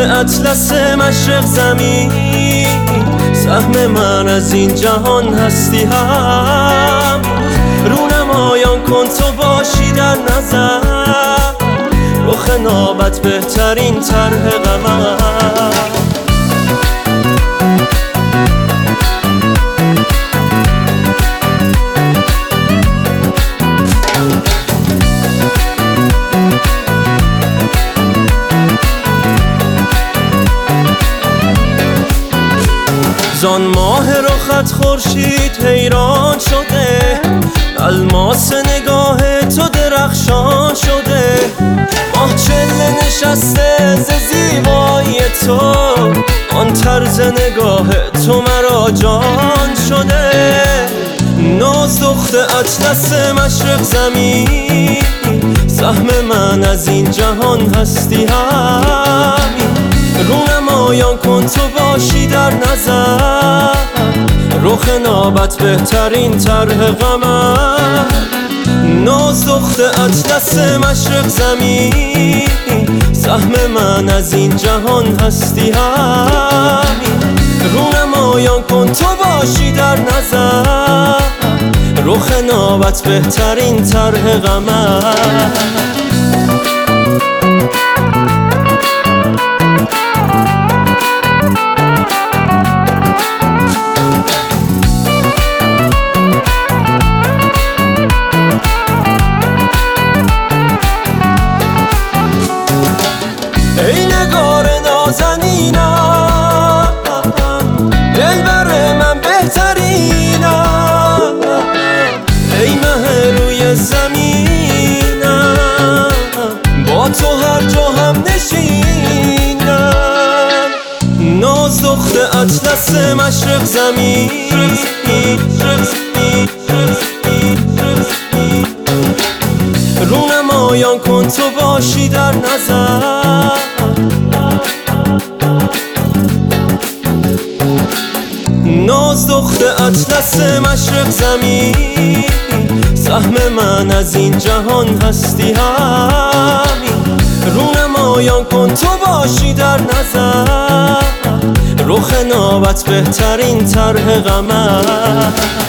اطلس مشرق زمین، سهم من از این جهان هستی هم. رونمایان کن تو باشی در نظر، رخ نابت بهترین طرح قمر. زان ماه رخت خورشید حیران شده، الماس نگاه تو درخشان شده. ماه چله نشسته ز زیبایی تو، آن طرز نگاه تو مرا جان شده. ناز دخت اطلس مشرق زمین، سهم من از این جهان هستی همین. رونمایان کن تو باشی در نظر، رخ نابت بهترین طرح قمر. ناز دخت اطلس مشرق زمین، سهم من از این جهان هستی همین. رونمایان کن تو باشی در نظر، رخ نابت بهترین طرح قمر. ای نگار نازنینم، دلبر من بهترینم. ای مه روی زمینم، با تو هر جا هم نشینم. ناز دخت اطلس مشرق زمین، رونمایان کن تو باشی در نظر، ناز دخت اطلس مشرق زمین، سهم من از این جهان هستی همین. رونمایان کن تو باشی در نظر، رخ نابت بهترین طرح قمر.